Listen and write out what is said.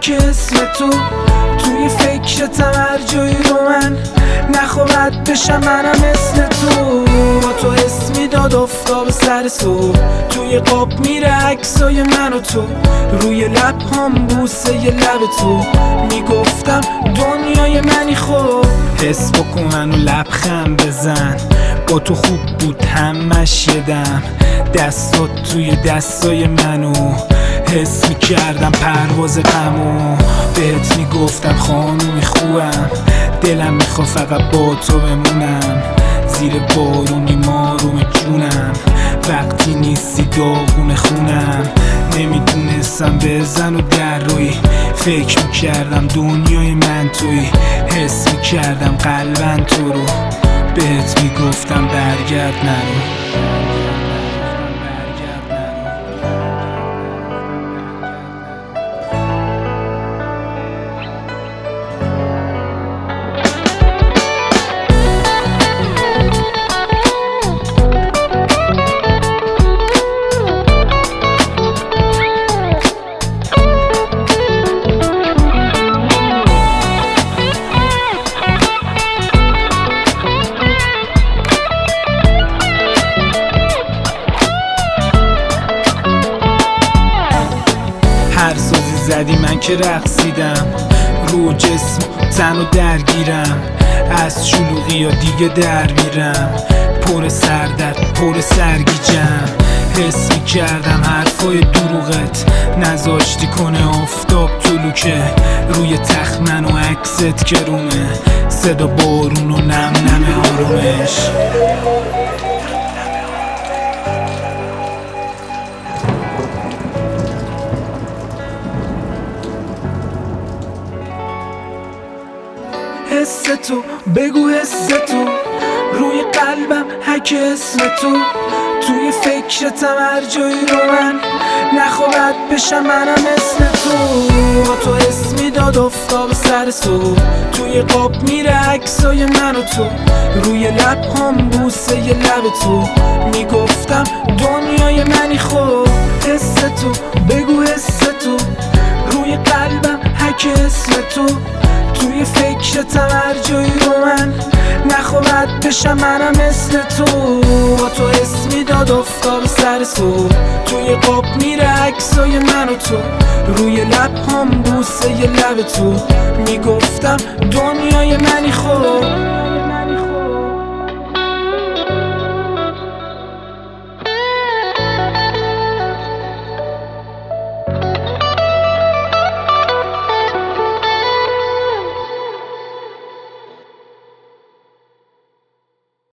هک اسم تو توی فکرتم هر جایی رو من نخواهد بشم منم مثل تو. با تو اسمی داد افتاب سر صبح توی قاب میره عکسای من و تو روی لب هم بوسه ی لب تو میگفتم دنیای منی خوب حس بکن منو لبخند بزن با تو خوب بود همش یدم دستات توی دستای منو حس میکردم پرواز غمو بهت میگفتم خانومی خوبم دلم میخوا فقط با تو بمونم زیر بارونی ماروم جونم وقتی نیستی داغون خونم نمیدونستم بزن و در روی فکر میکردم دنیای من توی حس میکردم قلبم تو رو بهت میگفتم برگرد نرو. هر سازی زدی من که رقصیدم رو جسم تن و درگیرم از شلوغی یا دیگه در میرم پر سردرد پر سرگیجم حس میکردم حرفای دروغت نذاشتی کنه آفتاب طلوعه روی تخت من و عکست که رومه صدا بارون و نم نم آرومش حس تو بگو حس تو روی قلبم هک اسم تو توی فکرتم هر جایی رو من نخواهد بشم منم مثل تو. با تو اسمی داد افتاب سر صبح توی قاب میره عکسای من و تو روی لب هم بوسه ی لب تو میگفتم دنیای منی خوب حس تو بگو حس تو روی قلبم هک اسم تو توی فکرتم هر جایی رو من نخواهد بشم منم مثل تو. با تو اسمی داد افتاب سر صبح توی قاب میره عکسای من و تو روی لب هم بوسه ی لب تو میگفتم دنیای منی خوب.